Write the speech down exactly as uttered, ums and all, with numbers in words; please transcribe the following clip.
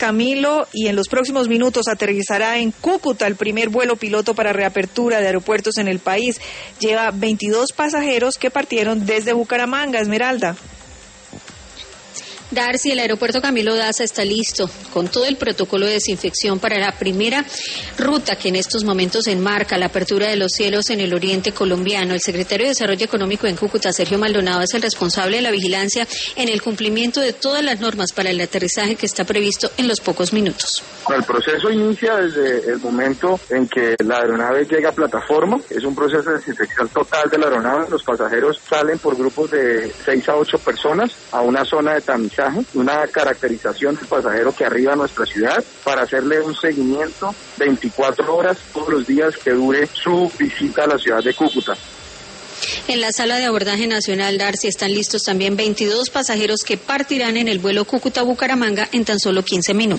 Camilo, y en los próximos minutos aterrizará en Cúcuta el primer vuelo piloto para reapertura de aeropuertos en el país. Lleva veintidós pasajeros que partieron desde Bucaramanga. Esmeralda. Darcy, el aeropuerto Camilo Daza está listo con todo el protocolo de desinfección para la primera ruta que en estos momentos enmarca la apertura de los cielos en el oriente colombiano. El secretario de Desarrollo Económico en Cúcuta, Sergio Maldonado, es el responsable de la vigilancia en el cumplimiento de todas las normas para el aterrizaje que está previsto en los pocos minutos. El proceso inicia desde el momento en que la aeronave llega a plataforma. Es un proceso de desinfección total de la aeronave. Los pasajeros salen por grupos de seis a ocho personas a una zona de tamizaje, una caracterización del pasajero que arriba a nuestra ciudad para hacerle un seguimiento veinticuatro horas todos los días que dure su visita a la ciudad de Cúcuta. En la sala de abordaje nacional, Darcy, están listos también veintidós pasajeros que partirán en el vuelo Cúcuta-Bucaramanga en tan solo quince minutos.